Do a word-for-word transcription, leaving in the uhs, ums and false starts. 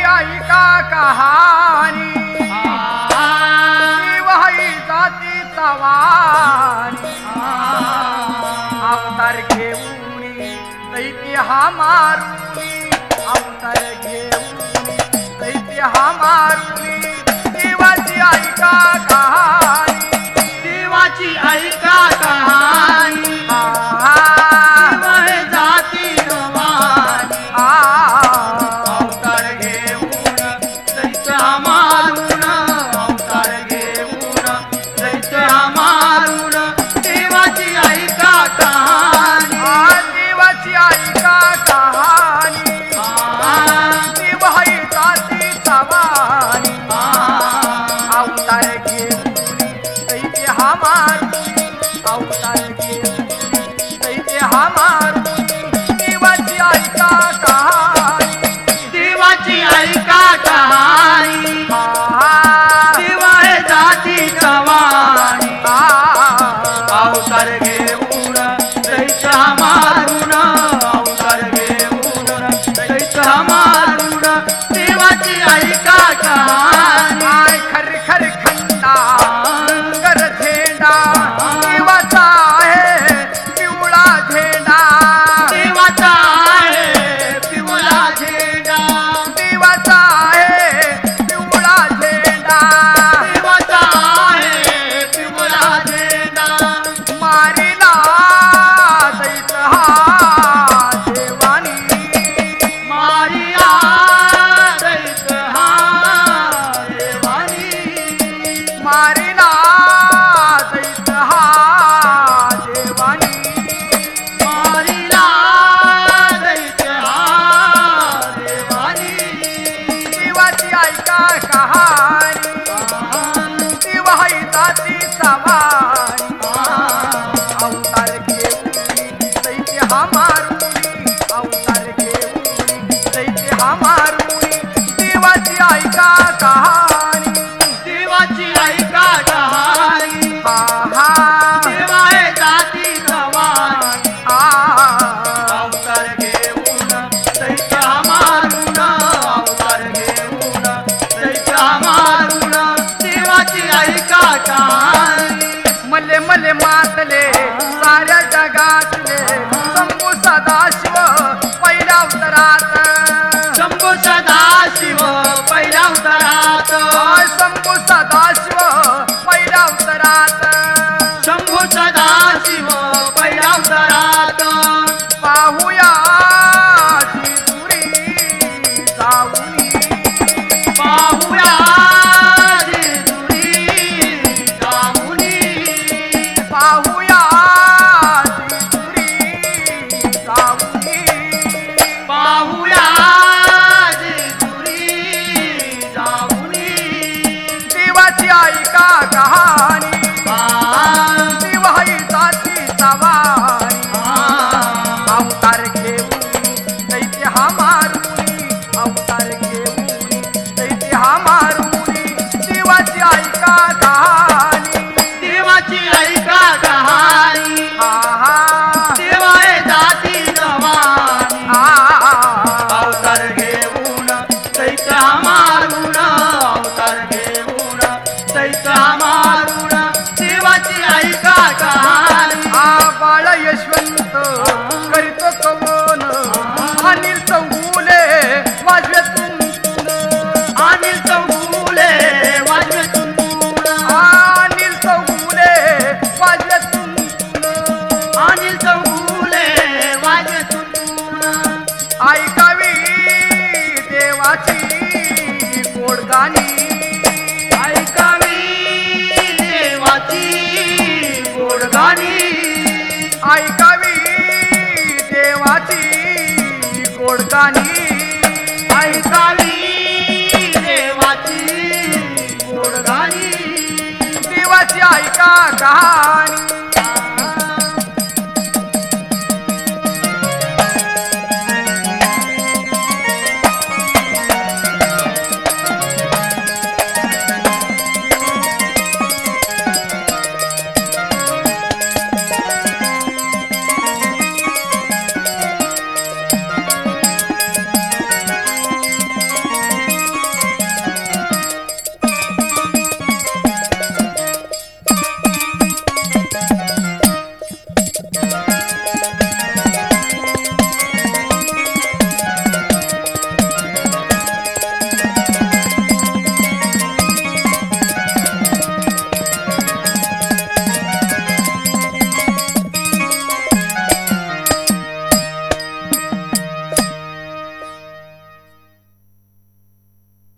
ऐका कहाणी वही जाती तवानी अवतार घेऊन दैत्य हा मारुनी अवतार घेऊन दैत्य हा मारुनी देवाची ऐका कहाणी देवाची ऐका कहाणी वही जाती तवानी अवतार घेऊन दैत्य हा मारून अवतार घेऊन दैत्य हा मारून देवाची ऐका कहाणी देवाची ऐका कहाणी वही जाती तवानी अवतार घेऊन दैत्य हा मारुनी अवतार घेऊन दैत्य हा मारुनी देवाची ऐका कहाणी देवाची ऐका कहाणी देवा हे जाती तवानी अवतार घेऊन दैत्य हा मारून अवतार घेऊन दैत्य हा मारून देवाची ऐका कहाणी आय खर खर खंडा कर झेंडा देवाचा आहे पिवळा झेंडा देवाचा आहे पिवळा झेंडा देवाचा आहे पिवळा झेंडा देवाचा आहे पिवळा झेंडा मारिला दैत हा देवानी मारिया दैत हा देवानी मारिला दैत हा देवानी मारिला दैत हा देवानी देवाची ऐका कहाणी देव है जाती सवारी अवतार घेऊन दैत्य हा मारुनी अवतार घेऊन दैत्य हा मारुनी देवाची ऐका कहाणी देवाची ऐका कहाणी हा हा देवा हे जाती तवानी आ अवतार घेऊन दैत्य हा मारून अवतार घेऊन दैत्य हा मारून देवाची ऐका कहाणी मले मले मातले साऱ्या जगातले शंभू सदाशिव पहिल्या अवतारात शंभू सदाशिव पहिल्या अवतारात आय शंभू सदाशिव पहिल्या अवतारात शंभू सदाशिव पहिल्या अवतारात पाहूया जिजुरी जाऊनी पाहूया जेजुरी जाऊनी पाहूया जिजुरी जाऊनी पाहूया जेजुरी जाऊनी देवाची ऐका कहाणी देव है जाती सवारी अवतार घेऊन दैत्य हा मारुनी अवतार घेऊन दैत्य हा मारुनी देवाची ऐका कहाणी देवाची ऐका कहाणी हा हा देवा हे जाती तवानी आ अवतार घेऊन दैत्य हा मारून अवतार घेऊन दैत्य हा मारून देवाची ऐका कहाणी आ बाळ यशवंत करीतो कवन अनिल चौगुले वाजवे तुमतुन अनिल चौगुले वाजवे तुंतुन अनिल चौगुले वाजवे तुमतुन अनिल चौगुले वाजवे तुंतुन ऐकावी देवाची गोडगाणी ऐकावी देवाची गोडगाणी ऐकावी देवाची गोडगाणी ऐकावी देवाची गोडगाणी देवाची ऐका कहाणी